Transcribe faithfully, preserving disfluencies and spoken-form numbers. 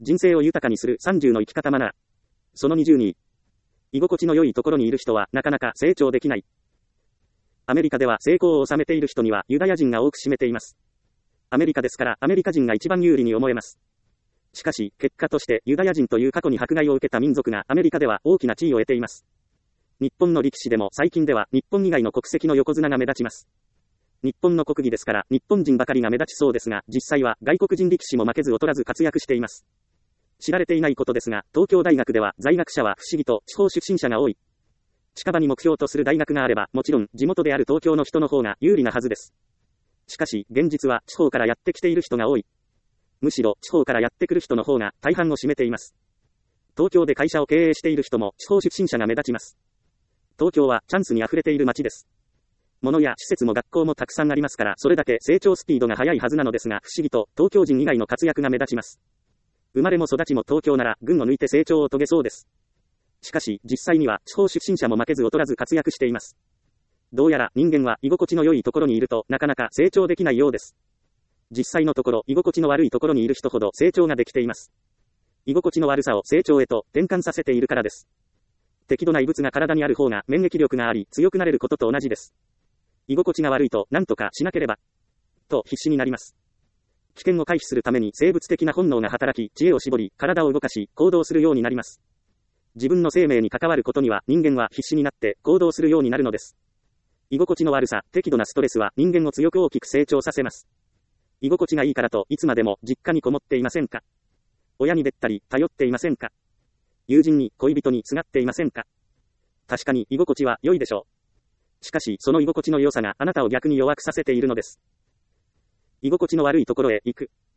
人生を豊かにするさんじゅうの生き方マナー。そのにじゅうに。居心地の良いところにいる人はなかなか成長できない。アメリカでは成功を収めている人にはユダヤ人が多く占めています。アメリカですからアメリカ人が一番有利に思えます。しかし、結果としてユダヤ人という過去に迫害を受けた民族がアメリカでは大きな地位を得ています。日本の力士でも最近では日本以外の国籍の横綱が目立ちます。日本の国技ですから日本人ばかりが目立ちそうですが、実際は外国人力士も負けず劣らず活躍しています。知られていないことですが、東京大学では在学者は不思議と地方出身者が多い。近場に目標とする大学があれば、もちろん地元である東京の人の方が有利なはずです。しかし、現実は地方からやってきている人が多い。むしろ地方からやってくる人の方が大半を占めています。東京で会社を経営している人も地方出身者が目立ちます。東京はチャンスに溢れている街です。物や施設も学校もたくさんありますから、それだけ成長スピードが速いはずなのですが、不思議と東京人以外の活躍が目立ちます。生まれも育ちも東京なら群を抜いて成長を遂げそうです。しかし、実際には地方出身者も負けず劣らず活躍しています。どうやら人間は居心地の良いところにいるとなかなか成長できないようです。実際のところ居心地の悪いところにいる人ほど成長ができています。居心地の悪さを成長へと転換させているからです。適度な異物が体にある方が免疫力があり強くなれることと同じです。居心地が悪いと何とかしなければと必死になります。危険を回避するために生物的な本能が働き、知恵を絞り、体を動かし、行動するようになります。自分の生命に関わることには人間は必死になって行動するようになるのです。居心地の悪さ、適度なストレスは人間を強く大きく成長させます。居心地がいいからといつまでも実家にこもっていませんか？親にべったり頼っていませんか？友人に恋人にすがっていませんか？確かに居心地は良いでしょう。しかしその居心地の良さがあなたを逆に弱くさせているのです。居心地の悪いところへ行く。